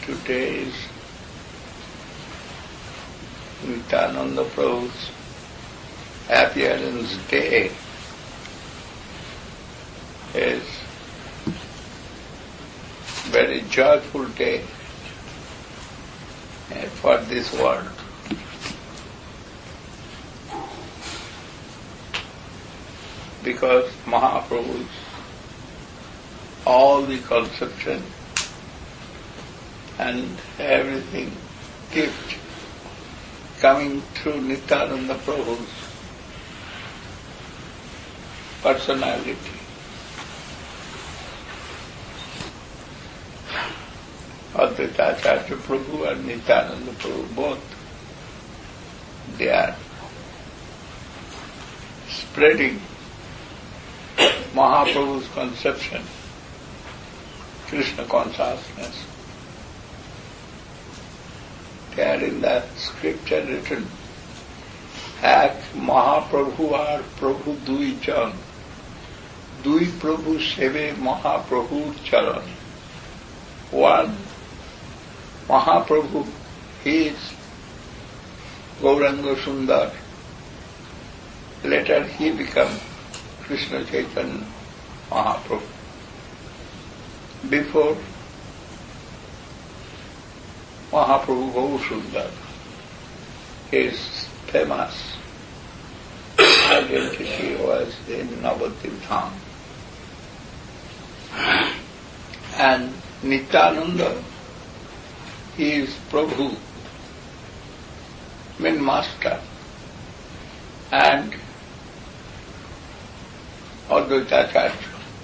today is Nityananda Prabhu's appearance day. Is very joyful day for this world. Because Mahaprabhu's all the conception and everything gift coming through Nityananda Prabhu's personality. Advaita Acharya Prabhu and Nityananda Prabhu both, they are spreading Mahaprabhu's conception, Krishna consciousness. There in that scripture written, Ek Mahaprabhu ar Prabhu dui jan, dui Prabhu seve Mahaprabhu charan. One Mahaprabhu, he is Gauranga Sundar. Later he became Krishna Chaitanya Mahaprabhu. Before Mahaprabhu Gaur Sundar, his famous identity was in Navadvip Dham. And Nityananda, he is Prabhu, mean master, and Advaita Acharya.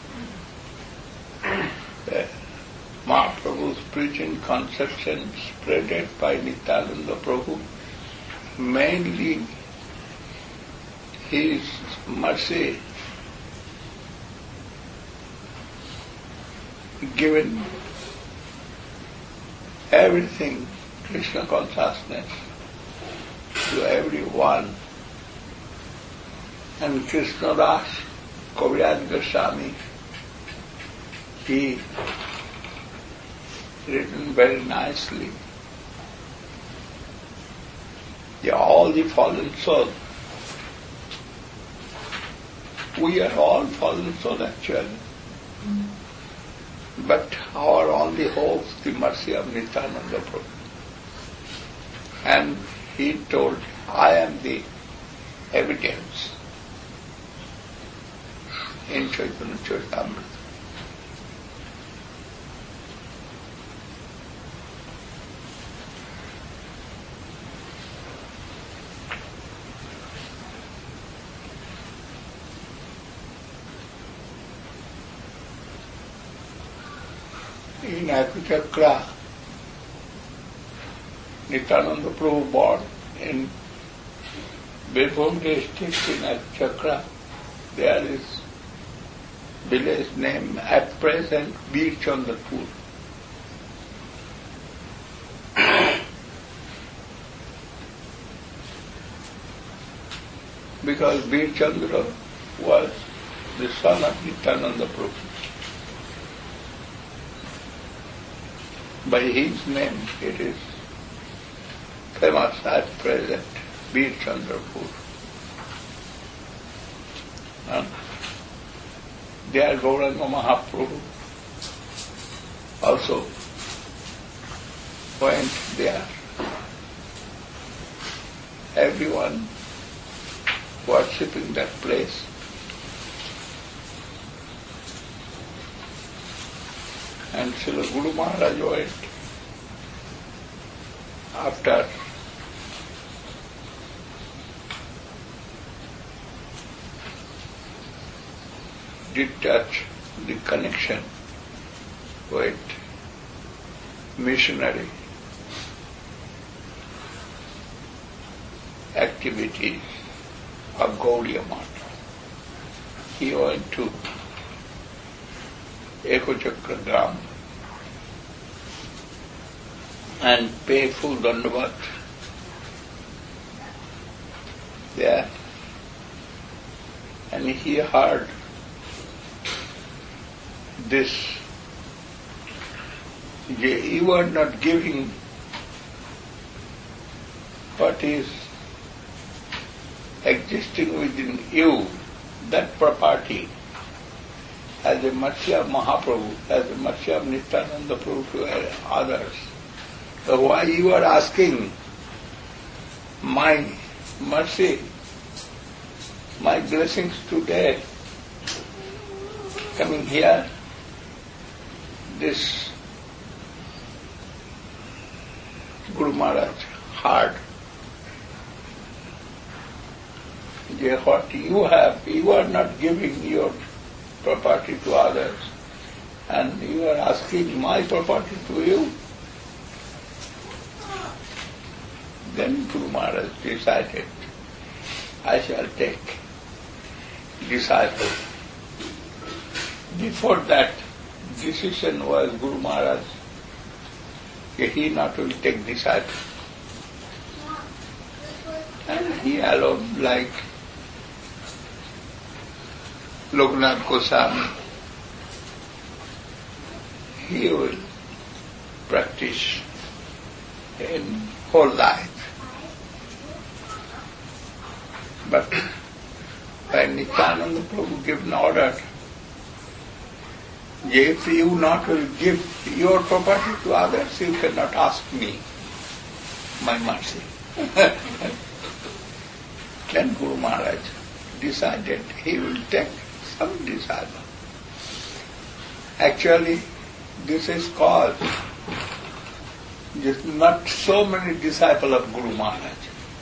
Mahaprabhu's preaching conception spreaded by Nityananda Prabhu, mainly his mercy given everything, Krishna consciousness, to everyone. And Krishna Das, Kaviraj Goswami, he written very nicely. All the fallen souls, we are all fallen souls actually. But our only hope is the mercy of Nityananda Prabhu. And he told, I am the evidence in Chaitanya Charitamrita. In Akuchakra, Nityananda Prabhu born in Birbhum district in Akuchakra. There is village named at present Bir Chandrapur. Because Bir Chandra was the son of Nityananda Prabhu. By his name it is famous at present, Bir Chandrapur. And there Gauranga Mahaprabhu also went there. Everyone worshipping that place. And Srila Guru Maharaj went after detach the connection with missionary activities of Gaudiya Math. He went to Ekochakra Gram and pay full dandavat there. And he heard this You are not giving what is existing within you, that property, as a mercy of Mahaprabhu, as a mercy of Nityananda Prabhu to others. So why you are asking my mercy, my blessings today, coming here, this Guru Maharaj heard what you have, you are not giving your property to others, and you are asking my property to you. Then Guru Maharaj decided, I shall take disciple. Before that decision was Guru Maharaj, he not will take disciple. And he alone, like Loknath Goswami, he will practice in whole life. But when Nityananda Prabhu gave an order, if you not will give your property to others, you cannot ask me my mercy. Then Guru Maharaj decided he will take some disciple. Actually, this is called not so many disciples of Guru Maharaj,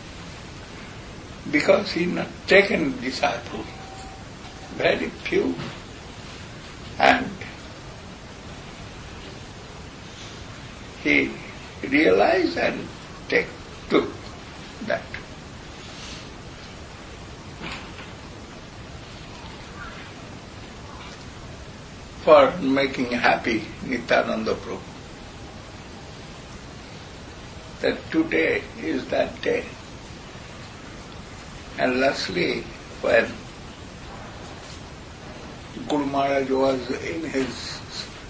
because he not taken disciples, very few, and he realized and took that. For making happy Nityananda Prabhu. That today is that day. And lastly, when Guru Maharaj was in his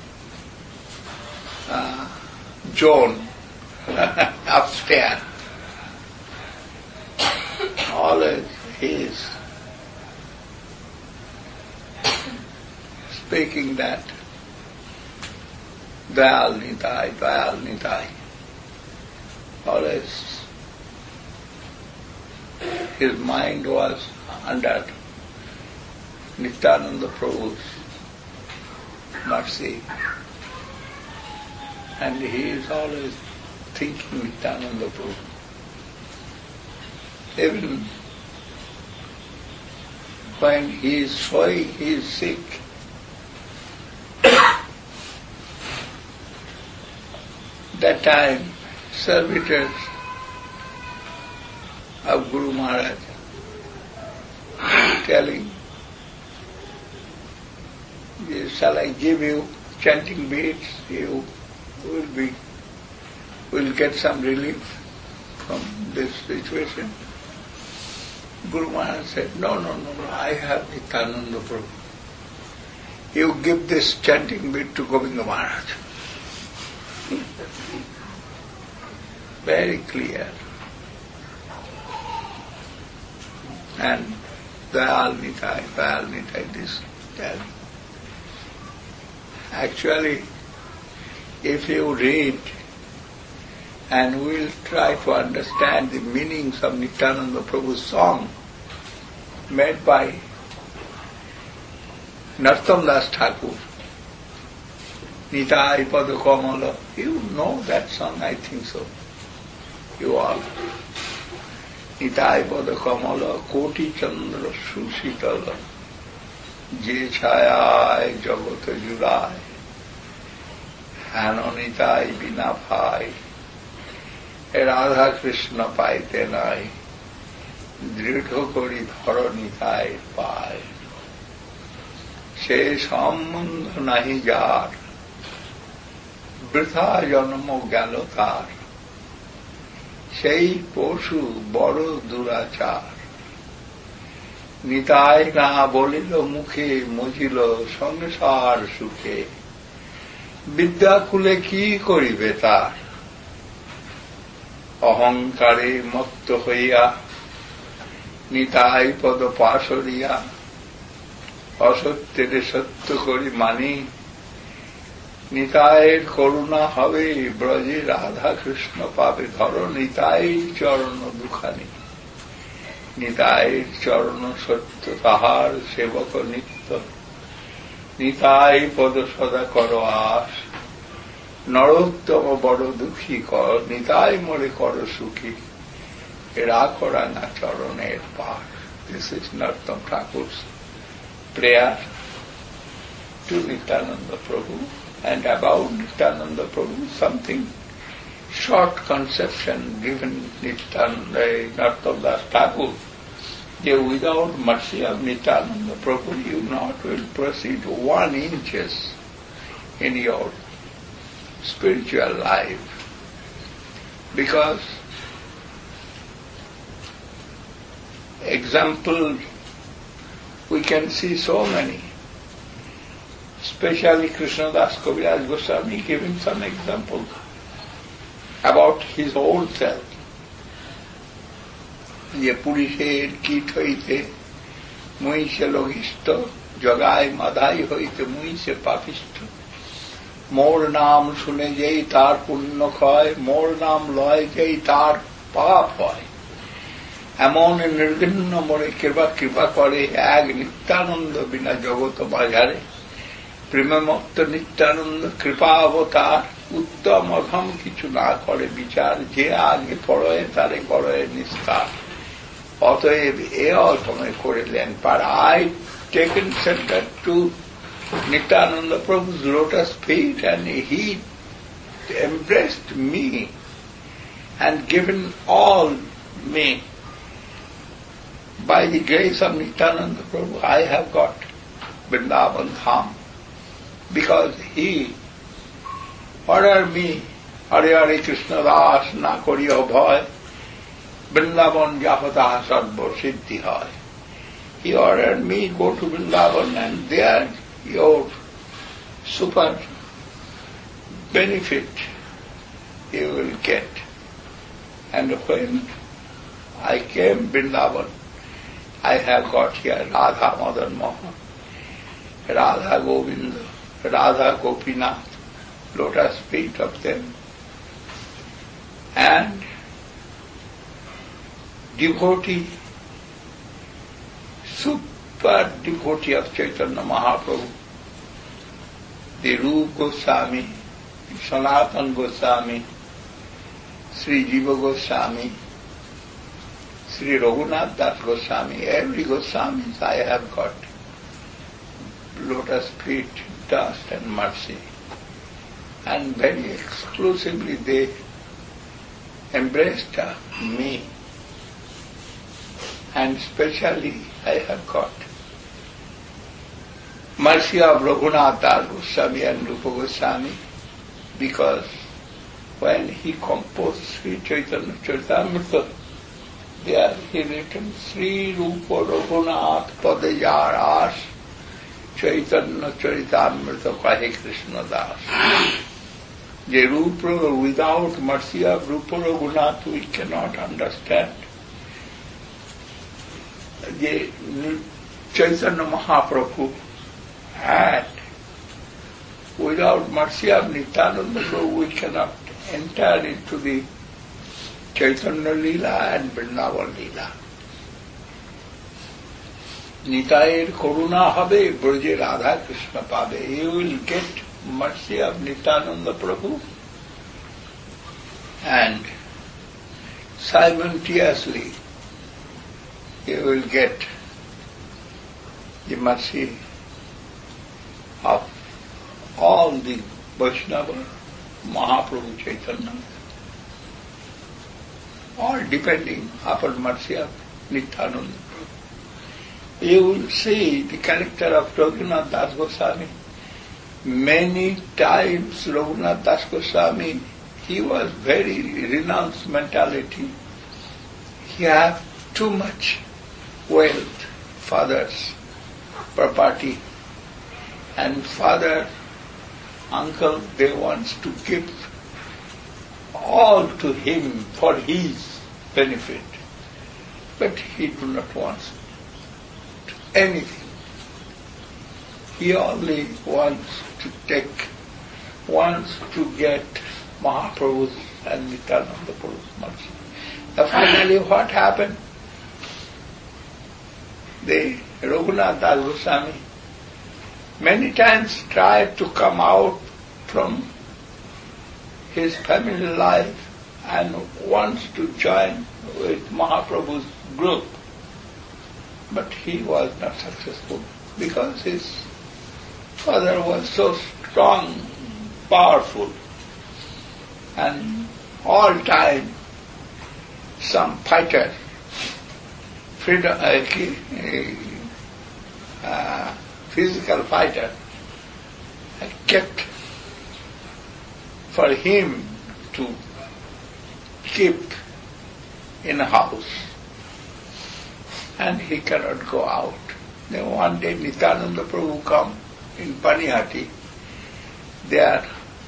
zone upstairs, always he is speaking that Dayal Nitai. Always his mind was under Nityananda Prabhu's mercy, and he is always thinking Nityananda Prabhu. Even when he is showing he is sick, that time servitors of Guru Maharaj telling, shall I give you chanting beads? You will get some relief from this situation. Guru Maharaj said, no, I have Nityananda Prabhu. You give this chanting bead to Govinda Maharaj. Very clear. And Dayal Nitai, this telling. Actually, if you read and we'll try to understand the meanings of Nityananda Prabhu's song made by Narottam Das Thakur, Nitai Pada Kamala, you know that song, I think so. You all. Nitai Pada Kamala, Koti Chandra Susitala, Je Chayai Jagata Jurai, Hano Nitai Bina Pai, Radha Krishna Paite Nai, Dridho Kori Dharo Nitai Pai, Se Sambandha Nahi Jar, Britha Janamo Galo Tar, সেই পশু বড় দুরাচার, নিতাই না বলিল মুখে মজিল সংসার সুখে, বিদ্যাকুলে কি করিবে তার, অহংকারে মত্ত হইয়া নিতাই পদ পাশরিয়া, অসত্যের সত্য করি মানি, নিতাইয়ের করুণা হবে ব্রজে রাধা কৃষ্ণ পাবে ধর, নিতাই চরণ দুখানি, নিতাইয়ের চরণ সত্য তাহার সেবক নিত্য, নিতাই পদ সদা কর আস, নরোত্তম বড় দুঃখী কর, নিতাই মরে কর সুখী, এরা করা না চরণের পাশ। This is Narottam Thakur's prayer to Nityananda Prabhu, and about Nityananda Prabhu something short conception given Narottam Das Thakur, that without mercy of Nityananda Prabhu you not will proceed 1 inches in your spiritual life, because example we can see so many, especially Krishnadas Kaviraj Goswami giving some examples about his own self. যে পুরুষের কীট হইতে মুই সে লঘিষ্ঠ, জগায় মাধাই হইতে মুই সে পাপিষ্ঠ, মোর নাম শুনে যেই তার পুণ্য ক্ষয়, মোর নাম লয় যেই তার পাপ হয়, এমন নির্ঘৃণ্য মোরে কৃপা করে, এক নিত্যানন্দ বিনা জগৎ বাজারে, প্রেমমুক্ত নিত্যানন্দ কৃপা অবতার, উত্তম অধম কিছু না করে বিচার, যে আগে পড়ে তারে করে নিস্তার, অতএব এ অধমে করিলেন পার। I taken center to Nityananda Prabhu's lotus feet, and he embraced me and given all me. By the grace of Nityananda Prabhu, I have got Vrindavan Dham, because he ordered me, Hare Hare Krishna Das na koriyo bhoy, Vrindavan jahata sarva siddhi hoy. He ordered me go to Vrindavan, and there your super benefit you will get. And when I came Vrindavan, I have got here Radha Madan Mohan, Radha Govinda, Radha Gopinath, lotus feet of them, and devotee, super devotee of Chaitanya Mahaprabhu, the Rupa Goswami, Sanatan Goswami, Sri Jiva Goswami, Sri Raghunath Das Goswami, every Goswami I have got lotus feet, dust and mercy. And very exclusively they embraced me. And specially I have got mercy of Raghunath Das Goswami and Rupa Goswami, because when he composed Sri Chaitanya Charitamrita, there he written Sri Rupa Raghunath Padajar As Chaitanya Charitamrita Kahe Krishna Das. The Rupa, without mercy of Rupa Raghunath we cannot understand. The Chaitanya Mahaprabhu had, without mercy of Nityananda Prabhu we cannot enter into the Chaitanya Leela and Vrindavan Leela. Nitayir Koruna habe, Bruje Radha Krishna pabe. You will get mercy of Nityananda Prabhu, and simultaneously you will get the mercy of all the Vaishnava, Mahaprabhu Chaitanya, all depending upon mercy of Nityananda Prabhu. You will see the character of Raghunath Das Goswami. Many times Raghunath Das Goswami, he was very renounced mentality. He had too much wealth, father's property, and father uncle, they want to give all to him for his benefit. But he do not want anything. He only wants to get Mahaprabhu's and Nityananda Prabhu's mercy. Finally what happened? The Raghunath Das Goswami many times tried to come out from his family life and wants to join with Mahaprabhu's group. But he was not successful because his father was so strong, powerful, and all time some fighter, physical fighter, kept for him to keep in a house, and he cannot go out. Then one day Nityananda Prabhu come in Panihati. There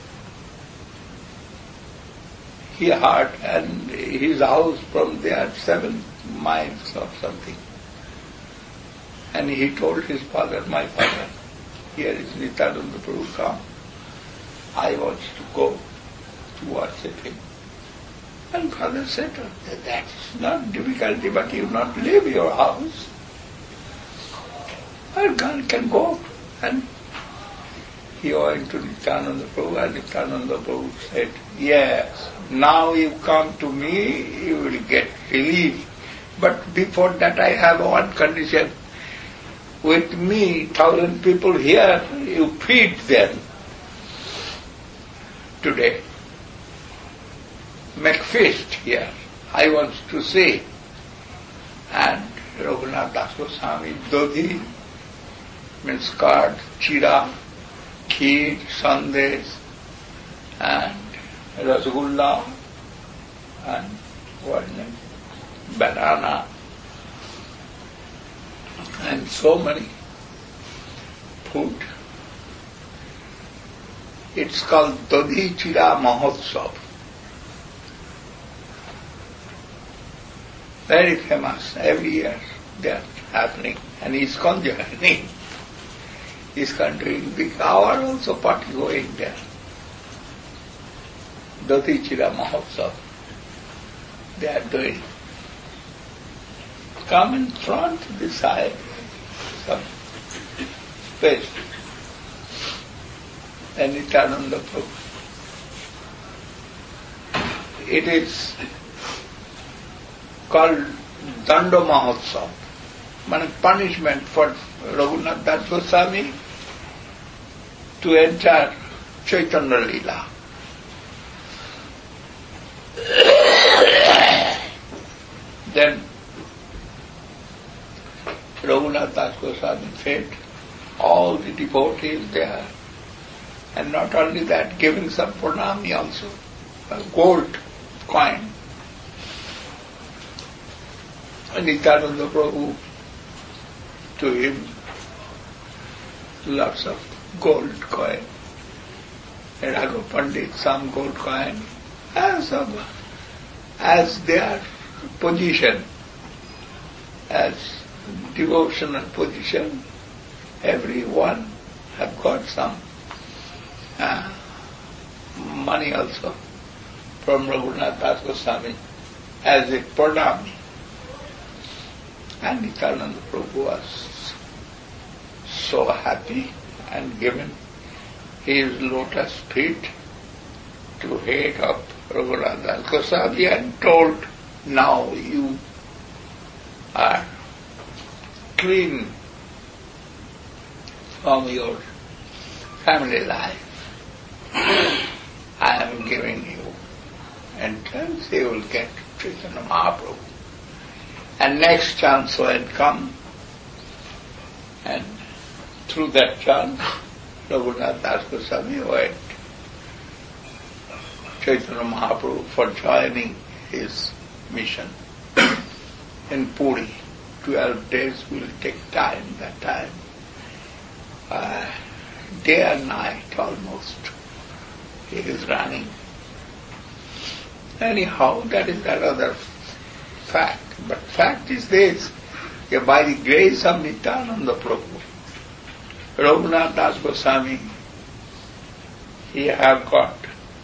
he heard, and his house from there 7 miles or something. And he told his father, my father, here is Nityananda Prabhu come. I want to go to worship him. And father said, that's not difficulty, but you not leave your house. Our girl can go. And he went to Nityananda Prabhu, and Nityananda Prabhu said, yes, now you come to me, you will get relief. But before that I have one condition. With me, 1,000 people here, you feed them today. Make feast here. I want to see. And Raghunath Das Goswami, Dodhi, means curd, chira, kheer, sandesh, and rasgulla, and what name? Banana, and so many food. It's called Dodhi Chira Mahotsav. Very famous. Every year they are happening. And ISKCON joining. ISKCON doing big. Our also party going there. Dodhi Chira Mahotsav. They are doing. Come in front, this side, some space. And Nityananda Prabhu. It is called Dando Mahotsav, meaning punishment for Raghunath Das Goswami to enter Chaitanya Leela. Then Raghunath Das Goswami fed all the devotees there, and not only that, giving some pranami also, a gold coin. And Nityananda Prabhu, to him, lots of gold coin. And Raghu Pandit, some gold coin, as their position, as devotional position, everyone have got some money also from Raghunath Das Goswami as a pranami. And Nityananda Prabhu was so happy and given his lotus feet to head of Raghunath Das Goswami and told, now you are clean from your family life. I am giving you entrance, you will get Chaitanya Mahaprabhu. And next chance will come, and through that chance, Raghunath Das Goswami went Chaitanya Mahaprabhu for joining his mission in Puri. 12 days will take time, that time. day and night almost. He is running. Anyhow, that is another fact. But fact is this, that by the grace of Nityananda Prabhu, Raghunath Das Goswami, he have got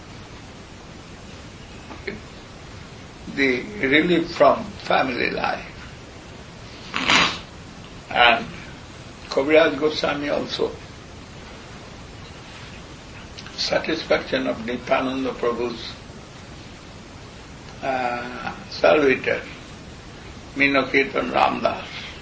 the relief from family life. And Kaviraj Goswami also, satisfaction of Nityananda Prabhu's servitor, Minakirtan Ramdas.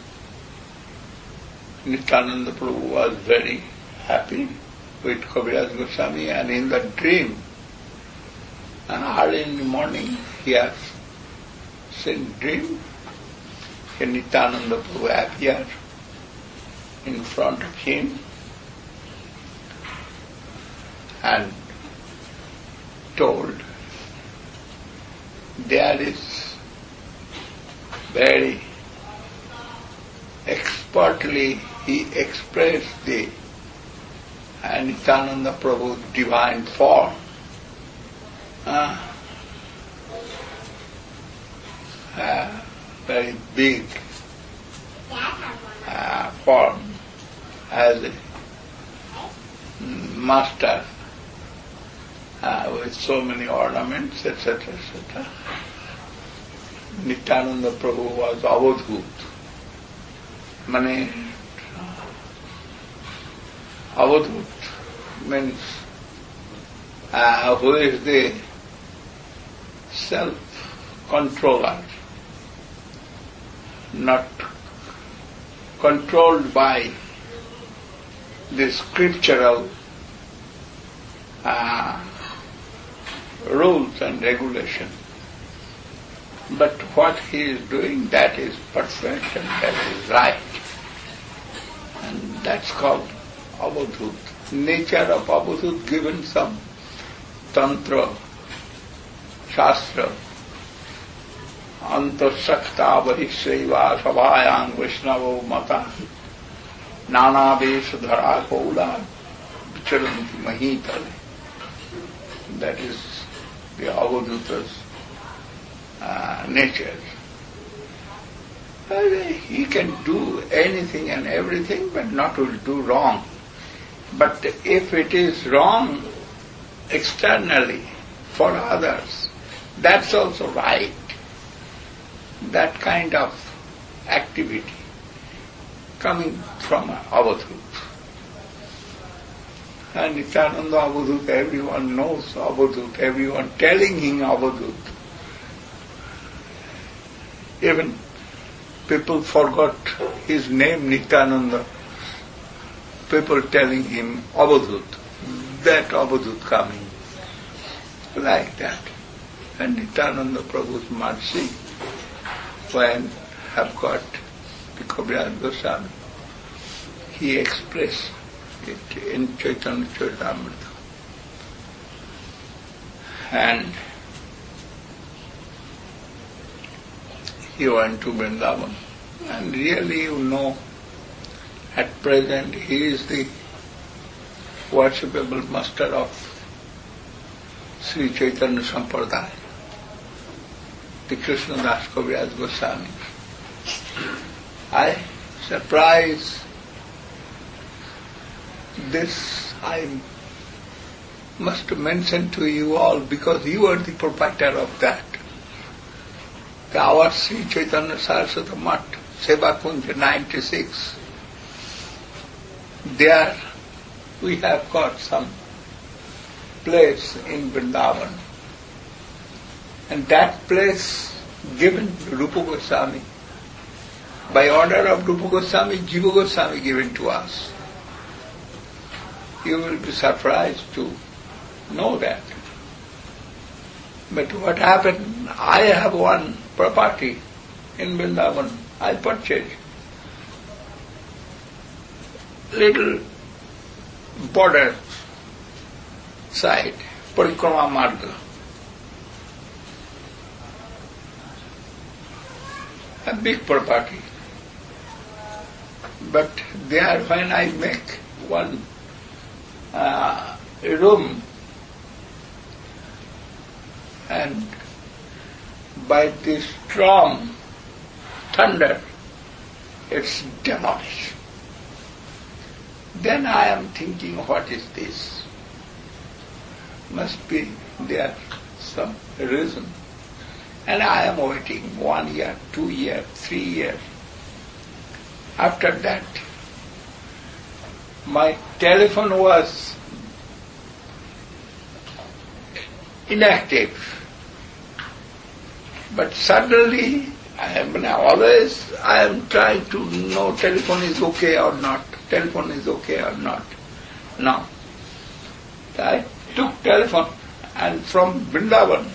Nityananda Prabhu was very happy with Kaviraj Goswami, and in the dream, early in the morning, he has seen dream, and Nityananda Prabhu appeared in front of him and told, there is very expertly he expressed the Nityananda Prabhu's divine form. Very big form as a master with so many ornaments, etc., etc. Nityananda Prabhu was avadhut. Avadhut means who is the self-controller, not controlled by the scriptural rules and regulations. But what he is doing, that is perfect and that is right. And that's called avadhut. Nature of avadhut given some tantra, shastra, antasakta vahishreva sabhayang vaishnavo mata nana vesudhara kaula vicharanti mahitale. That is the avadhuta's nature. He can do anything and everything, but not will do wrong. But if it is wrong externally for others, that's also right. That kind of activity coming from avadhut. And Nityananda avadhut, everyone knows avadhut, everyone telling him avadhut. Even people forgot his name, Nityananda. People telling him avadhut, that avadhut coming, like that. And Nityananda Prabhu's mercy, when have got the Kaviraj Goswami, he expressed it in Chaitanya Charitamrita. And he went to Vrindavan. And really, you know, at present he is the worshipable master of Sri Chaitanya Sampradaya, the Krishna Das Kaviraj Goswami. I surprise this, I must mention to you all, because you are the proprietor of that. Our Sri Chaitanya Saraswati Math, Seva Kunja 96, there we have got some place in Vrindavan. And that place given to Rupa Goswami. By order of Rupa Goswami, Jiva Goswami given to us. You will be surprised to know that. But what happened, I have one property in Vrindavan. I purchased little border side, Parikrama Marga. A big property. But there when I make one room, and by this strong thunder, it's demolished. Then I am thinking, what is this? Must be there some reason. And I am waiting 1 year, 2 years, 3 years. After that, my telephone was inactive. But suddenly, I am trying to know telephone is okay or not. Telephone is okay or not. Now, I took telephone, and from Vrindavan,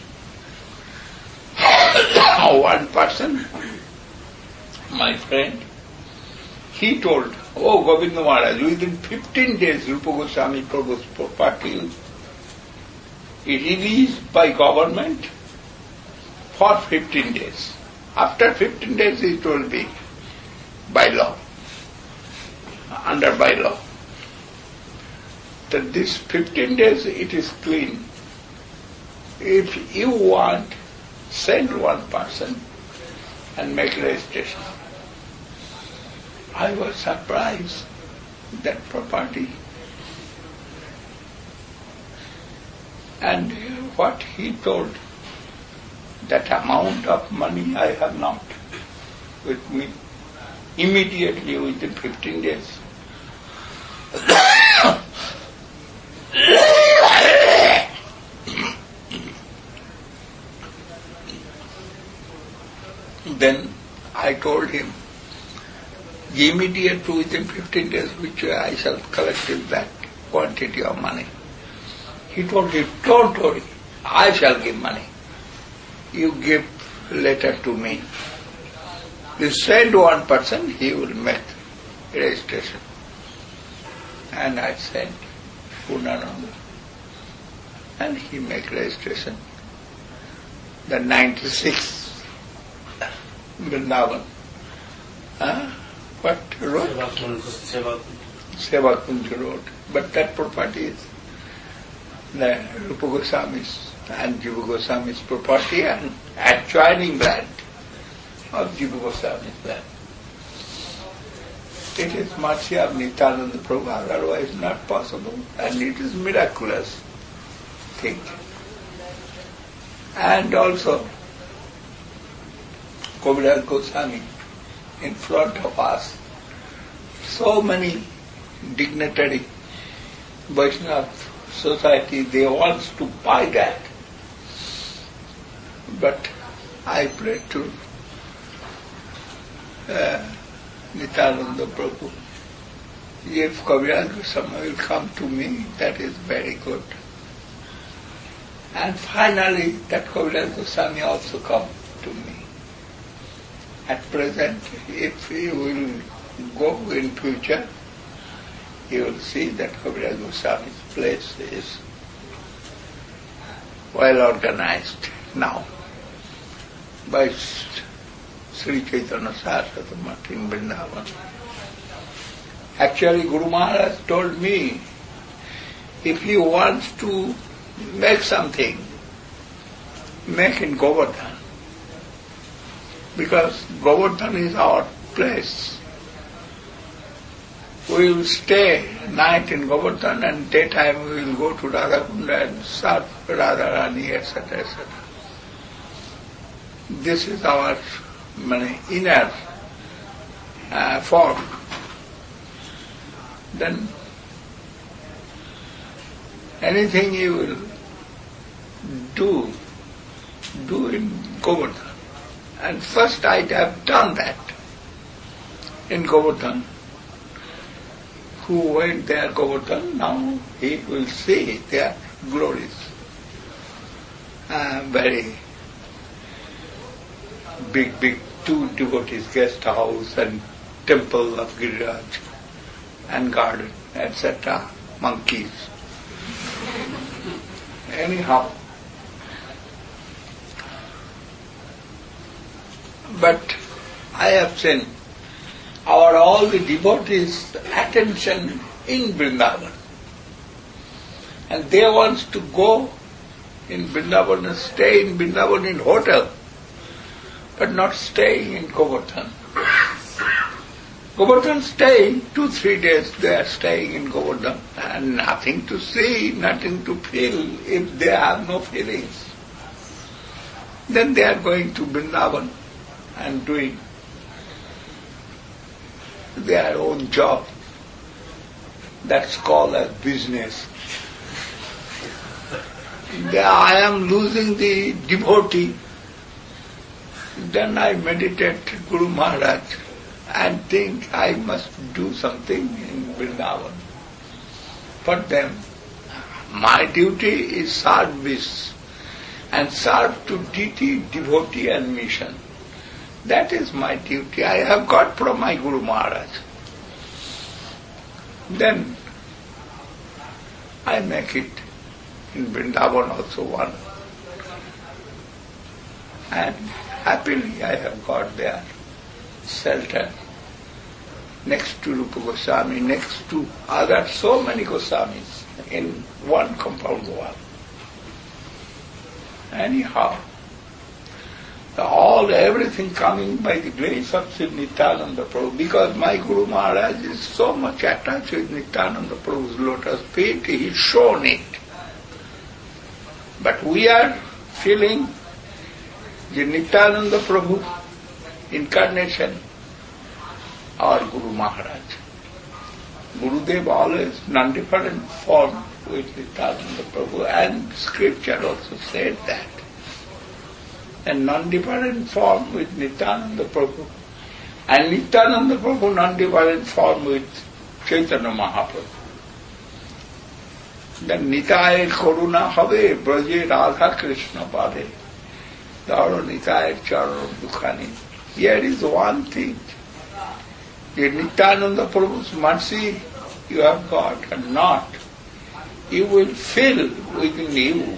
one person, my friend, he told, "Oh, Govinda Maharaj, within 15 days, Rupa Goswami Prabhu's property is released by government for 15 days. After 15 days, he told me, by law, under by law, that this 15 days it is clean. If you want, send one person and make registration." I was surprised that property. And what he told, that amount of money I have not with me immediately within 15 days. Then I told him, immediate within 15 days, which I shall collect that quantity of money. He told him, "Don't worry, I shall give money. You give letter to me. You send one person, he will make registration." And I sent Purnananda, and he make registration. The 96 Vrindavan. What road? Sevakunj road. But that property is the Rupa Goswami's and Jiva Goswami's property and adjoining land of Jiva Goswami's land. It is mercy of Nityananda Prabhu, otherwise not possible, and it is miraculous thing. And also, Kaviraj Goswami in front of us, so many dignitary Vaishnava society, they want to buy that. But I pray to Nityananda Prabhu, if Kaviraj Goswami will come to me, that is very good. And finally, that Kaviraj Goswami also come to me. At present, if you will go in future, you will see that Kaviraj Goswami's place is well organized now by Sri Chaitanya Saraswati Math in Vrindavan. Actually, Guru Maharaj told me, if you want to make something, make in Govardhan. Because Govardhan is our place. We will stay night in Govardhan and daytime we will go to Radhakunda and serve Radharani, etc., etc. This is our inner form. Then anything you will do in Govardhan. And first I have done that in Govardhan. Who went there, Govardhan, now he will see their glories. Very big 2 devotees guest house and temple of Giriraj and garden, etc., monkeys. Anyhow, but I have seen all the devotees' attention in Vrindavan. And they want to go in Vrindavan and stay in Vrindavan in hotel, but not staying in Govardhan. Govardhan staying 2-3 days, they are staying in Govardhan, and nothing to see, nothing to feel if they have no feelings. Then they are going to Vrindavan and doing their own job. That's called as business. I am losing the devotee. Then I meditate Guru Maharaj and think I must do something in Vrindavan. For them, my duty is service and serve to deity, devotee and mission. That is my duty. I have got from my Guru Maharaj. Then I make it in Vrindavan also one. And happily I have got there shelter next to Rupa Goswami, next to other so many Goswamis in one compound wall. Anyhow, everything coming by the grace of Sri Nityananda Prabhu, because my Guru Maharaj is so much attached with Nityananda Prabhu's lotus feet, he is shown it. But we are feeling the Nityananda Prabhu incarnation, our Guru Maharaj. Gurudev always non-different form with Nityananda Prabhu, and scripture also said that. And non-different form with Nityananda Prabhu, and Nityananda Prabhu non-different form with Chaitanya Mahaprabhu. Then Nitayar Karuna Have Braje Radha Krishna Pade Daro Nitayar Charan Dukhani. Here is one thing. The Nityananda Prabhu's mercy you have got or not, you will feel within you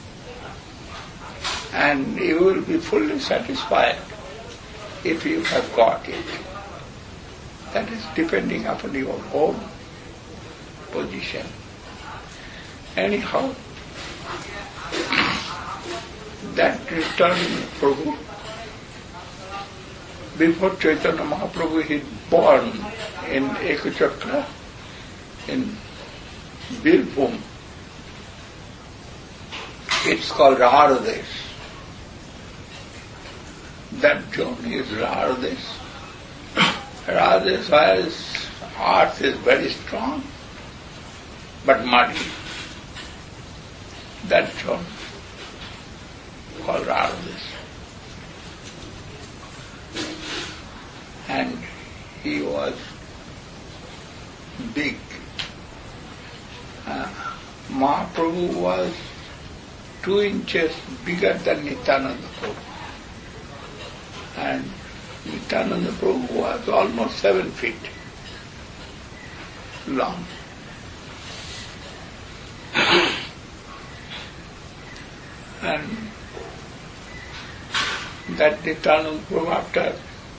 and you will be fully satisfied if you have got it. That is depending upon your own position. Anyhow, that returning Prabhu, before Chaitanya Mahaprabhu, he born in Ekachakra, in Birbhum. It's called Raharadesh. That zone is Raharadesh. Raharadesh, where earth is very strong, but muddy. That zone called Raharadesh. And he was big. Mahaprabhu was 2 inches bigger than Nityananda Prabhu. And Nityananda Prabhu was almost 7 feet long. And that Nityananda Prabhu, after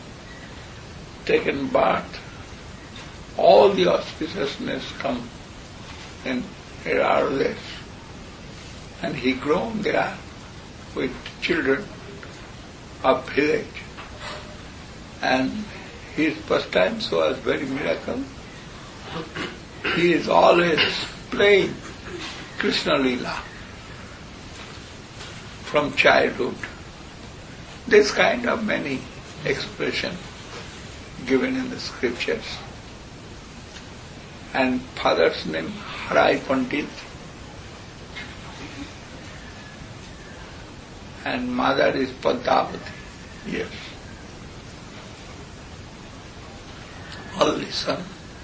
taken bath, all the auspiciousness come in Raharadesh. And he grown there with children of village. And his pastimes was very miracle. He is always playing Krishna Leela from childhood. This kind of many expression given in the scriptures. And father's name Harai Pandit, and mother is Padmavati. Yes. Only son.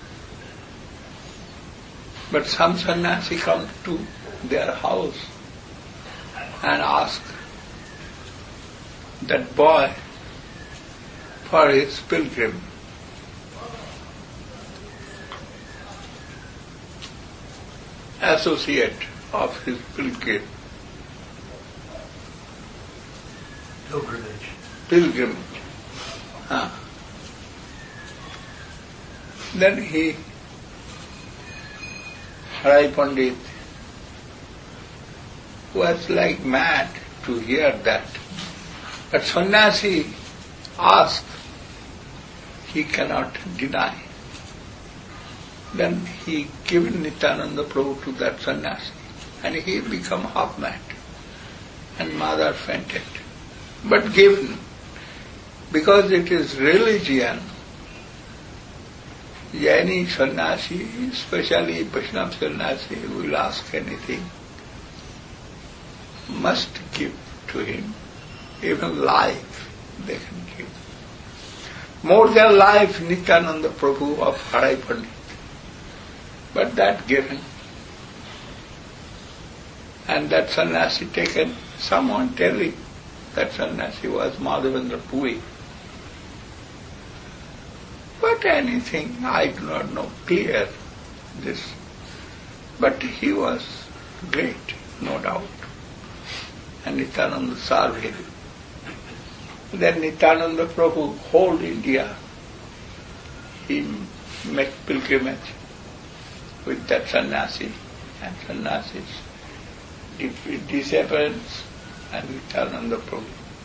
But some sannyasi come to their house and ask that boy for his pilgrim. Associate of his pilgrim. Pilgrimage. Then Harai Pandit was like mad to hear that. But sannyasi asked, he cannot deny. Then he given Nityananda Prabhu to that sannyasi, and he become half mad, and mother fainted. But given, because it is religion, any sannyasi, especially Vaishnava sannyasi, will ask anything, must give to him. Even life they can give. More than life, Nityananda Prabhu of Harai Pandit. But that given. And that sannyasi taken, someone telling that sannyasi was Madhavendra Puri. But anything, I do not know clear this. But he was great, no doubt. And Nityananda served him. Then Nityananda Prabhu, whole India, he made pilgrimage with that sannyasi and sannyasis, disappearance, and Nityananda Prabhu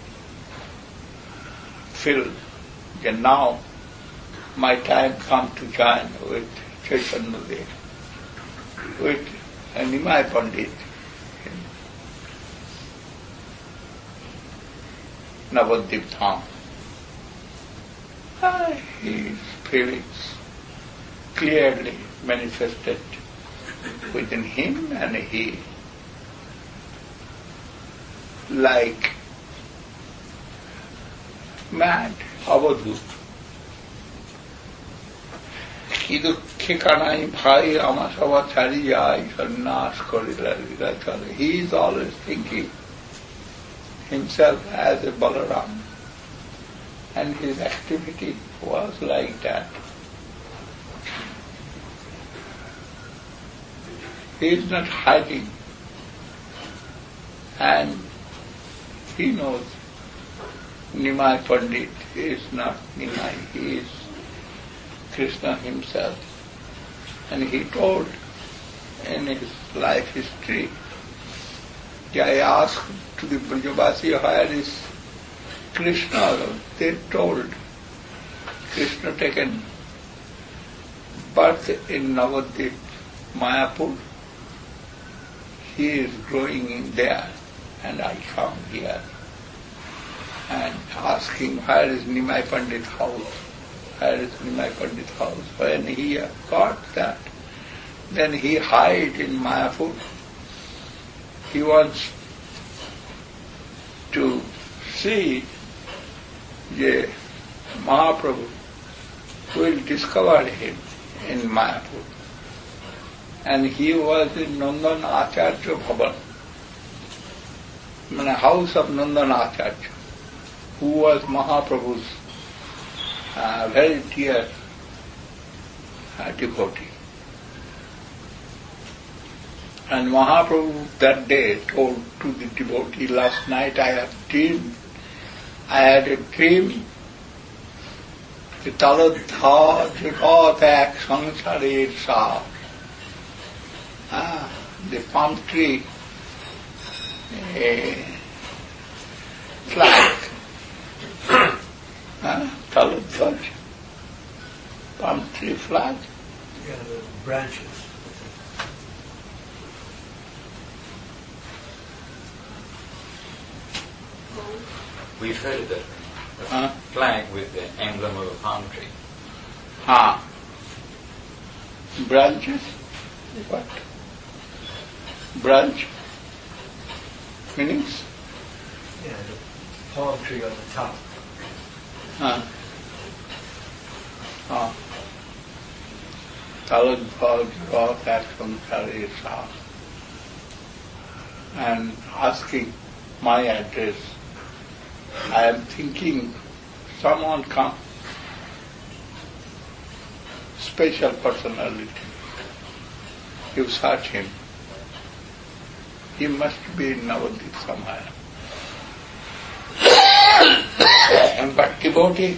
feel that now my time come to join with Chaitanya Dev, with Nimai Pandit in Navadvip Dham. His feelings clearly manifested within him, and he, like mad, avadhut. কি দুঃখে কানাই ভাই আমার সভা ছাড়ি যায় সন্ন্যাস করিলা চলে. He is always thinking himself as a Balaram, and his activity was like that. He is not hiding, and he knows Nimai Pandit is not Nimai, he is Krishna himself. And he told in his life history, I asked to the Brajavasi, where is Krishna? They told Krishna taken birth in Navadvip, Mayapur. He is growing in there, and I come here and asking where is Nimai Pandit house? Where is Nimai Pandit house? When he got that, then he hid in Mayapur. He wants to see the Mahaprabhu will discover him in Mayapur. And he was in Nandan Acharya Bhavan, in the house of Nandan Acharya, who was Mahaprabhu's very dear devotee. And Mahaprabhu that day told to the devotee, last night I had a dream, Taladha Jagat ek Sansarer Saar. The palm tree flag. Taladhaj, palm tree flag. Yeah, the branches. We've heard of the flag with the emblem of a palm tree. Branches? What? Branch? Meanings? Yeah, the palm tree on the top. Taladhaj Jagat ek Sansarer Saar. And asking my address. I am thinking someone come, special personality. You search him. He must be in Navadvip somewhere. But devotee,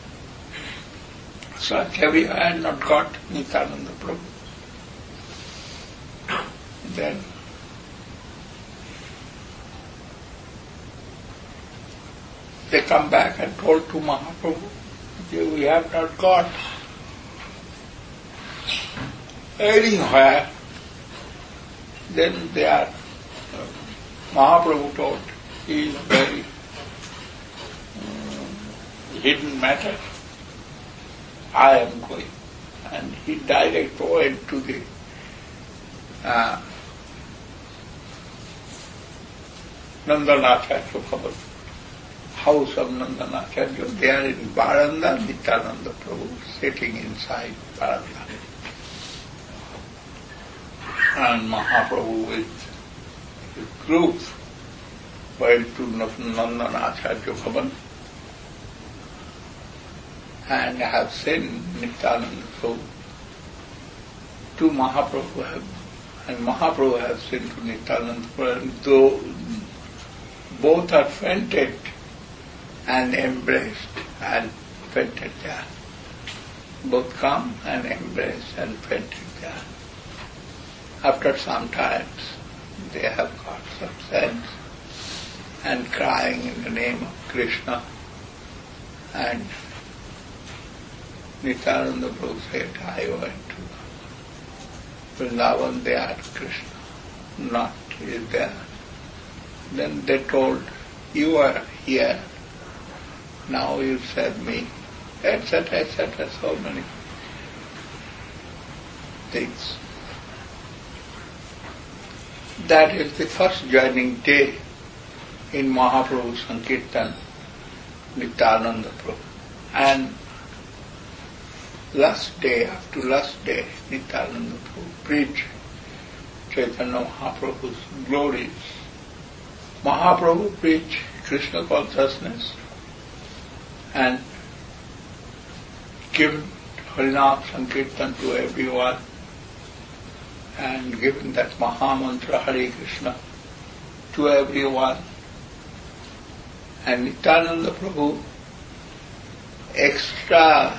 such everywhere not got Nityananda Prabhu. Then they come back and told to Mahaprabhu, we have not got anywhere. Then they are, Mahaprabhu told, he is very hidden matter. I am going. And he directly went to the Nandanacharya house of Nandanacharya. They are in Baranda, Nityananda Prabhu sitting inside Baranda. And Mahaprabhu with his group went to Nandanacharya Bhavan and have seen Nityananda Prabhu to Mahaprabhu, and Mahaprabhu has seen to Nityananda Prabhu, though both are fainted and embraced and fainted there. Both come and embrace and fainted there. After some times, they have got some sense and crying in the name of Krishna, and Nityananda Prabhu said, I went to Vrindavan, they are Krishna, not is there. Then they told, you are here, now you said me, etc., so many things. That is the first joining day in Mahaprabhu Sankirtan, Nityananda Prabhu. And last day, after last day, Nityananda Prabhu preached Chaitanya Mahaprabhu's glories. Mahaprabhu preached Krishna consciousness and given Harinam Sankirtan to everyone and given that Mahamantra Hare Krishna to everyone. And Nityananda Prabhu extra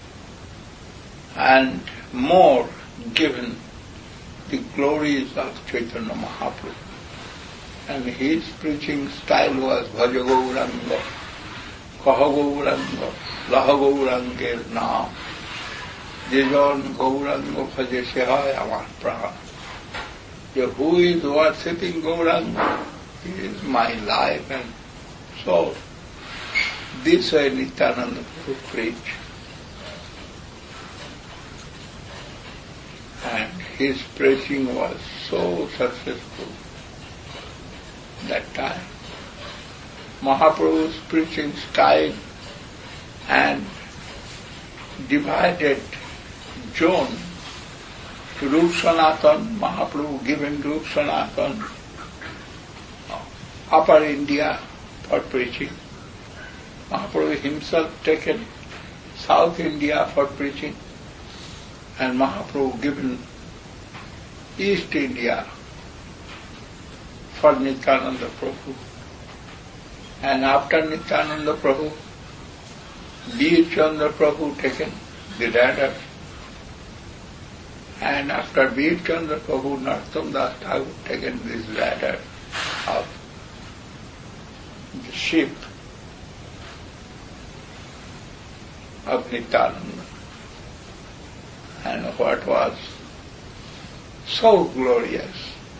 and more given the glories of Chaitanya Mahaprabhu. And his preaching style was Bhaja Gauranga, Kaha Gauranga, Laha Gaurangeর নাম, যেজন গৌরাঙ্গ ভজে সে হয় আমার প্রাণ. Who is worshipping Gauranga? He is my life and soul. This way Nityananda Prabhu preached. And his preaching was so successful that time. Mahaprabhu's preaching style and divided zone to Rup Sanatan, Mahaprabhu given Rup Sanatan, Upper India for preaching. Mahaprabhu himself taken South India for preaching, and Mahaprabhu given East India for Nityananda Prabhu. And after Nityananda Prabhu, Bir Chandra Prabhu taken the ladder. And after Bir Chandra Prabhu, Narottam Das Thakur taken this ladder of the ship of Nityananda. And what was so glorious.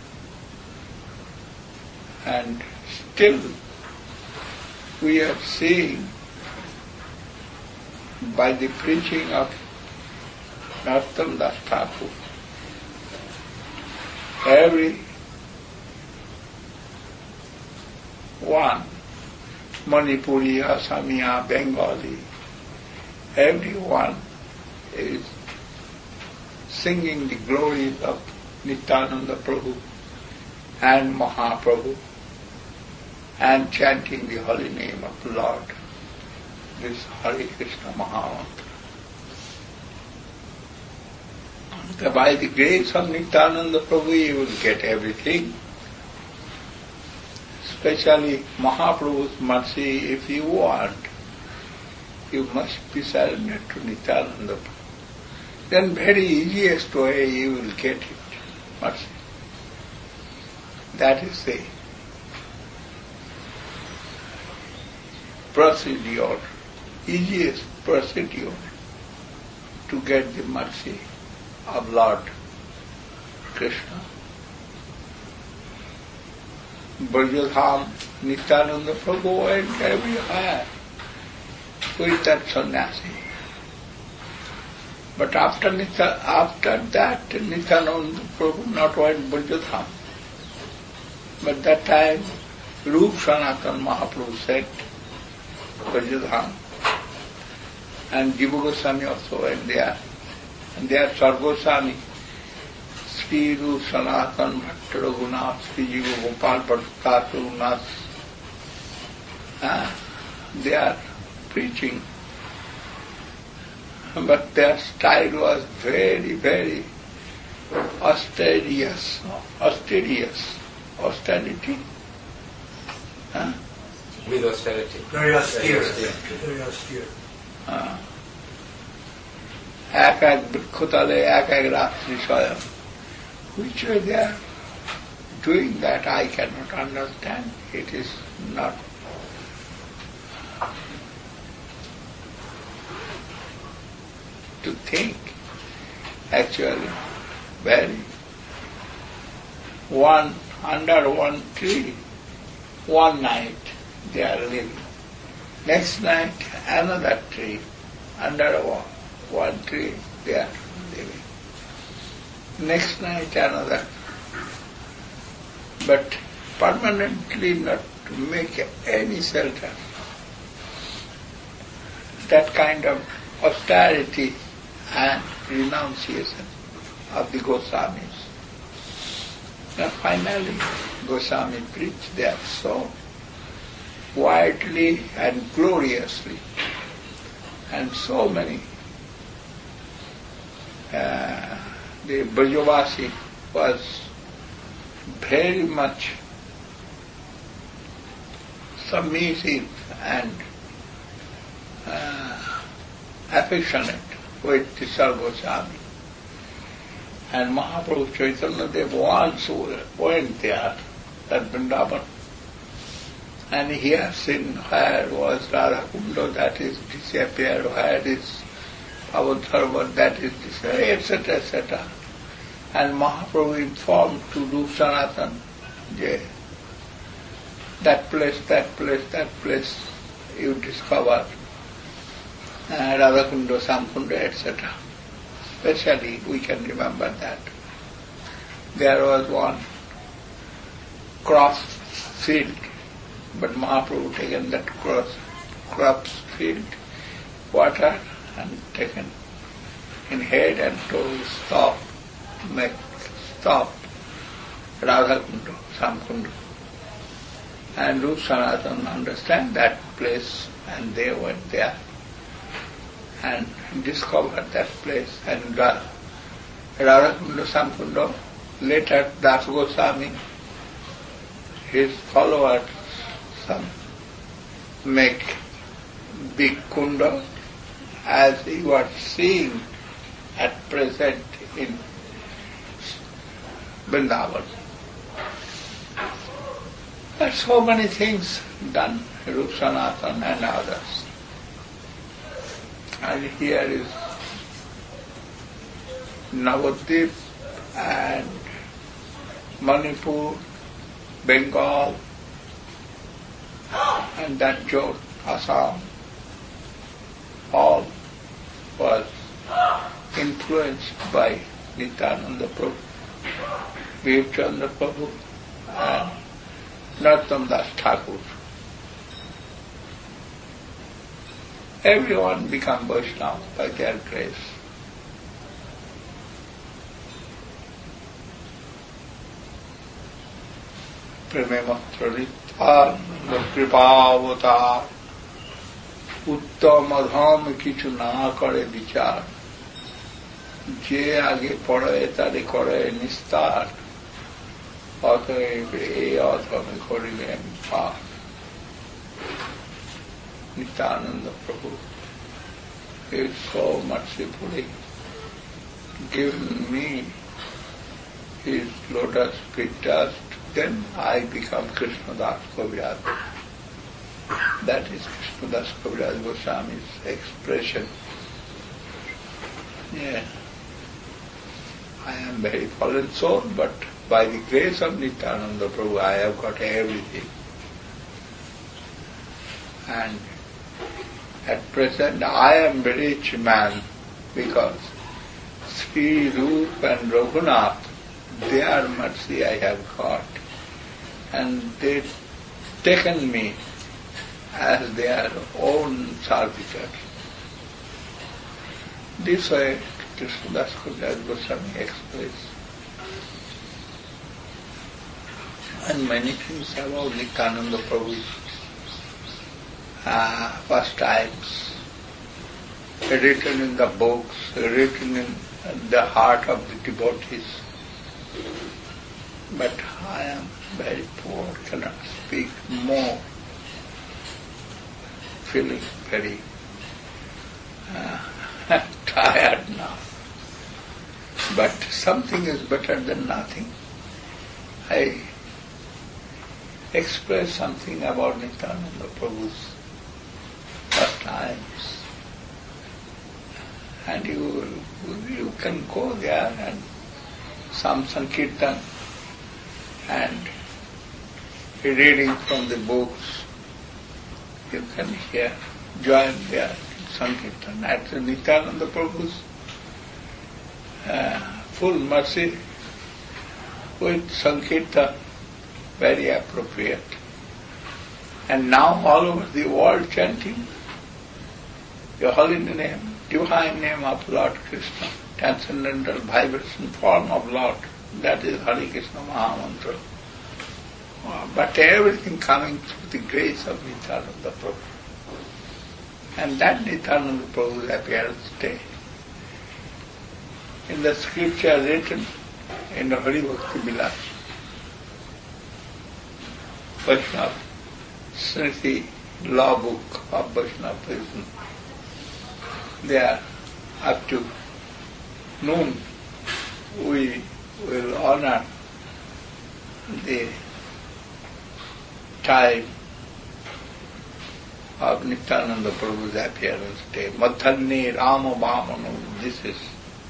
And still we are seeing by the preaching of Narottam Das Thakur, every one, Manipuri, Assamia, Bengali, everyone is singing the glories of Nityananda Prabhu and Mahaprabhu and chanting the holy name of the Lord, this Hare Krishna Mahamantra. By the grace of Nityananda Prabhu you will get everything, especially Mahaprabhu's mercy. If you want, you must be surrendered to Nityananda Prabhu. Then very easiest way you will get it, mercy. That is the procedure, easiest procedure to get the mercy of Lord Krishna. Brajadham, Nityananda Prabhu went everywhere with that sannyasi. But after that, Nityananda Prabhu not went Brajadham. But that time, Rup Sanatana Mahaprabhu said Brajadham. And Jiva Goswami also went there. And there Sargoswami, Sri Rup Sanatana Bhatta Raghunath, Sri Jiva Gopal Bhatta Raghunath, they are preaching. But their style was very, very austerity. With austerity. Very austere. Very austere. এক এক বৃক্ষতলে এক এক রাত্রি স্বয়ং. Which way they are doing that I cannot understand. It is not to think. Actually, very under one tree, one night they are living. Next night another tree, under one tree they are living. Next night another. But permanently not to make any shelter. That kind of austerity and renunciation of the Goswamis. And finally, Goswami preached there so widely and gloriously, and so many. The Brajavasi was very much submissive and affectionate with the Sargoswami. And Mahaprabhu Chaitanya Dev once went there at Vrindavan, and he has seen where was Radha Kunda, that is disappeared, where is Avadharva, that is disappeared, etc., etc. And Mahaprabhu informed to Rup Sanatana, that place you discover Radhakunda, Samkunda, etc. Especially we can remember that. There was one crops field, but Mahaprabhu taken that crops field water and taken in head and told stop Radhakunda, Samkunda. And Rup Sanatana understand that place, and they went there and discovered that place. And Radhakunda, Samkunda, later Das Goswami, his followers, some make big kunda, as you are seeing at present in Vrindavan. There are so many things done, Rup Sanatana and others. And here is Navadvip and Manipur, Bengal, and that Jodh, Assam, all was influenced by Nityananda Prabhu, Vivchandra Prabhu, and Narottam Das Thakur. Everyone become Vaishnava by their grace. Preme Matralitvan Kripavata Uttam Adham Kichu Na Kare Vichar Je Age Pade Tare Kare Nistar Othoeb E Adhame Korilen Par. Nityananda Prabhu is so mercifully given me his lotus feet dust, then I become Krishnadas Kaviraj. That is Krishnadas Kaviraj Goswami's expression. Yeah. I am very fallen soul, but by the grace of Nityananda Prabhu I have got everything. And at present I am a rich man because Sri Rup and Raghunath, their mercy I have got. And they've taken me as their own servitors. This way Krishnadas Kaviraj Goswami expressed. And many things about Nityananda Prabhu's pastimes, written in the books, written in the heart of the devotees. But I am very poor, cannot speak more, feeling very tired now. But something is better than nothing. I express something about Nityananda Prabhu's pastimes. And you can go there and some Sankirtan and reading from the books. You can hear, join their Sankirtan at Nityananda Prabhu's full mercy with Sankirtan, very appropriate. And now all over the world chanting the holy name, divine name of Lord Krishna, transcendental vibration form of Lord, that is Hare Krishna Mahamantra. But everything coming through the grace of Nityananda Prabhu. And that Nityananda Prabhu's appearance day. In the scripture written in the Hari Bhakti Vilas, Vaishnava Smriti law book of Vaishnava, there up to noon we will honor the time of Nityananda Prabhu's appearance day. Madhanne Rama Vamanu, this is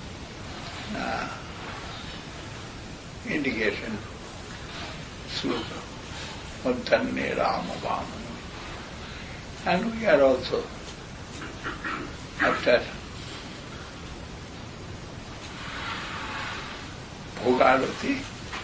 indication, sloka. Madhanne Rama Vamanu. And we are also, after Bhogarati,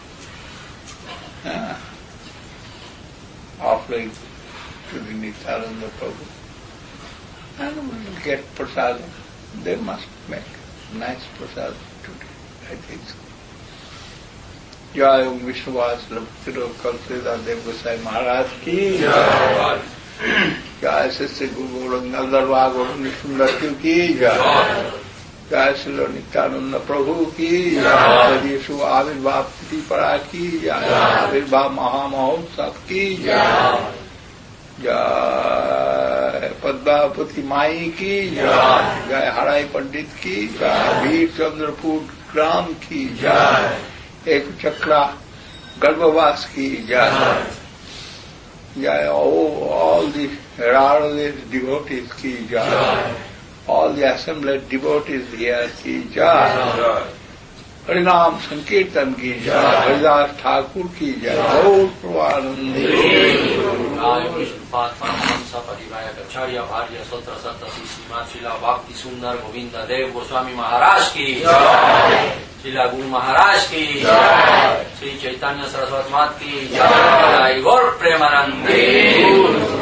offering to the Nityananda Prabhu, and we will get prasadam. They must make nice prasadam today, I think so. Jai Om Vishnuvas Bhaktiro Kalpita Dev Gosai Maharaj ki Jai. Jai Sri Guru Gauranga Darbar Gauranga Sundar ki Jai. Jai Sri Nityananda Prabhu ki Jai. Yeshu Avirbhav Titi Para ki Jai. Avirbhav Mahamahotsav ki Jai. Jai Padmavati Mai ki Jai. Jai Harai Pandit ki Jai. Veer Chandrapur Gram ki Jai. Ek Chakra Garbhavas ki Jai. Jai, all the heralded devotees ki Jai. All the assembled devotees here ki Jai. Harinam Sankirtan ki Jai. Haridas Thakur ki Jai. Gaur Pravanandi. Acharya Bharya Sotra Santa Sima Srila Bhakti Sundar Govinda Dev Goswami Maharaj ki Jai. Srila Guru Maharaj ki Jai. Sri Chaitanya Saraswati Mat ki Jai. Gaur Premanandi.